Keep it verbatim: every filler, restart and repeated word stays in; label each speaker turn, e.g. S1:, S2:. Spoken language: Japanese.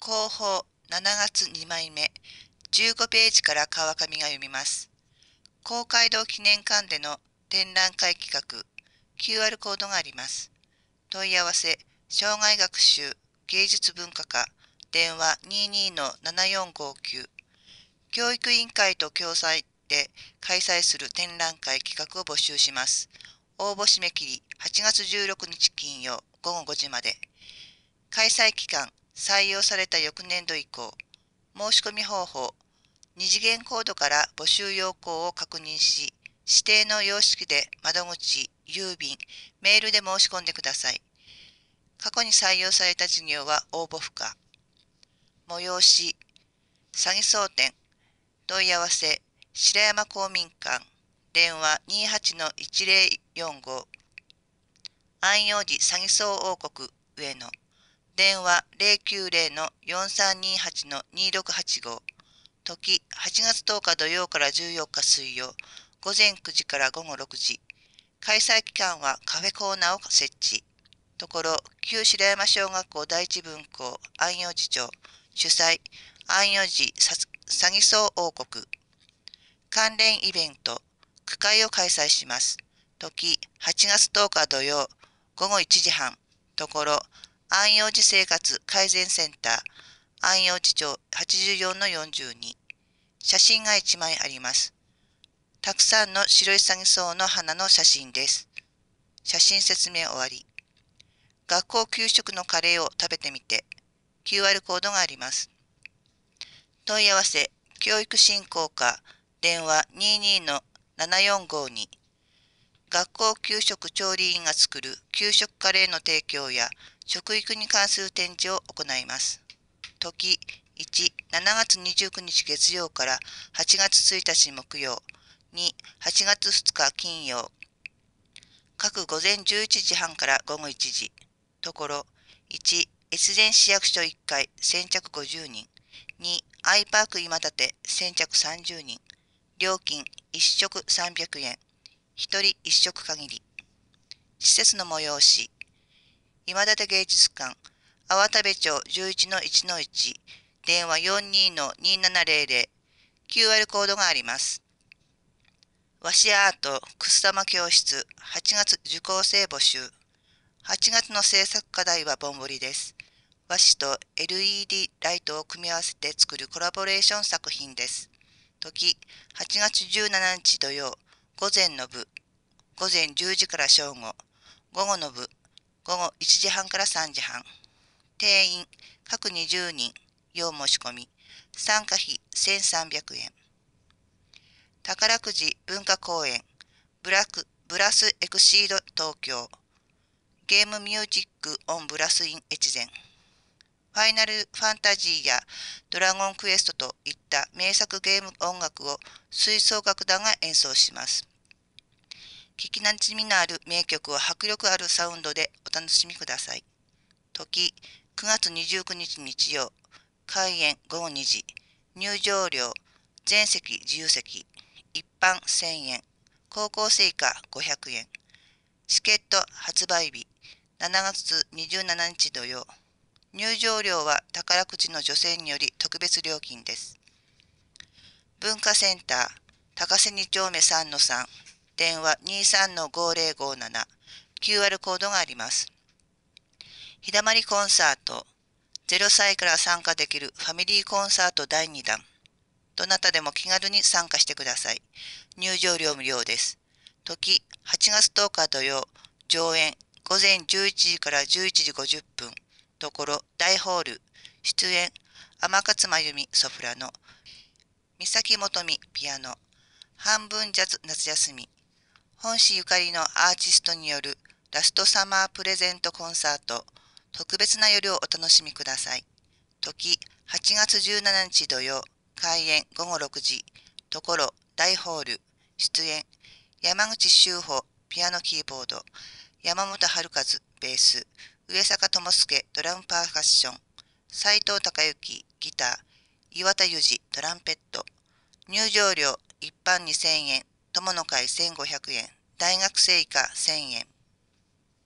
S1: 広報しちがつにまいめ、じゅうごページから川上が読みます。公会堂記念館での展覧会企画、キューアール コードがあります。問い合わせ、障害学習芸術文化課、電話 にじゅうに ななよんごきゅう。教育委員会と共催で開催する展覧会企画を募集します。応募締め切りはちがつじゅうろくにち金曜ごごごじまで。開催期間、採用された翌年度以降。申し込み方法、二次元コードから募集要項を確認し、指定の様式で窓口、郵便、メールで申し込んでください。過去に採用された事業は応募不可。催し、詐欺争点、問い合わせ、白山公民館、電話 にじゅうはちのいちぜろよんご。安養寺詐欺争王国上野、電話 ゼロきゅうゼロのよんさんにはちのにろくはちご。時はちがつとおか土曜からじゅうよっか水曜、午前くじから午後ろくじ。開催期間はカフェコーナーを設置。ところ、旧白山小学校第一分校安養寺長、主催、安養寺詐欺争王国。関連イベント、区会を開催します。時はちがつとおか土曜、午後いちじはん。ところ、安養寺生活改善センター、安養寺町はちじゅうよんのよんじゅうに。写真がいちまいあります。たくさんの白い詐欺草の花の写真です。写真説明終わり。学校給食のカレーを食べてみて。キューアール コードがあります。問い合わせ、教育振興課、電話 にじゅうに のななよんごに。学校給食調理員が作る給食カレーの提供や食育に関する展示を行います。時いち、しちがつにじゅうくにち月曜からはちがつついたち木曜。に、はちがつふつか金曜。各午前じゅういちじはんから午後いちじ。ところ、いち、越前市役所いっかい先着ごじゅうにん。に、アイパーク今立先着さんじゅうにん。料金いっしょくさんびゃくえん。ひとりいっしょく限り。施設の催し。今立芸術館、粟田部町 じゅういちのいちのいち。電話 よんじゅうにのにななぜろぜろ。キューアール コードがあります。和紙アートくす玉教室はちがつ受講生募集。はちがつの制作課題はぼんぼりです。和紙と エルイーディー ライトを組み合わせて作るコラボレーション作品です。時はちがつじゅうしちにち土曜、午前の部、午前じゅうじから正午、午後の部、午後いちじはんからさんじはん。定員各にじゅうにん、要申し込み、参加費せんさんびゃくえん。宝くじ文化公園、ブラックブラスエクシード東京、ゲームミュージックオンブラスイン越前、ファイナルファンタジーやドラゴンクエストといった名作ゲーム音楽を吹奏楽団が演奏します。聞きなじみのある名曲を迫力あるサウンドでお楽しみください。時くがつにじゅうくにち日曜、開演ごごにじ。入場料全席自由席、一般せんえん、高校生以下ごひゃくえん。チケット発売日しちがつにじゅうしちにち土曜。入場料は宝くじの助成により特別料金です。文化センター高瀬に丁目さんのさん、電話 にじゅうさんのごぜろごなな。キューアール コードがあります。日だまりコンサート、ゼロさいから参加できるファミリーコンサートだいにだん。どなたでも気軽に参加してください。入場料無料です。時はちがつとおか土曜、上演午前じゅういちじからじゅういちじごじゅっぷん。ところ大ホール。出演天勝真由美ソプラノ、三崎元美ピアノ。半分ジャズ夏休み。本市ゆかりのアーティストによるラストサマープレゼントコンサート。特別な夜をお楽しみください。時はちがつじゅうしちにち土曜、開演ごごろくじ。ところ大ホール。出演山口修穂ピアノキーボード、山本春和ベース、上坂智介ドラムパーカッション、斉藤孝之ギター、岩田裕二トランペット。入場料一般にせんえん、友の会せんごひゃくえん、大学生以下せんえん。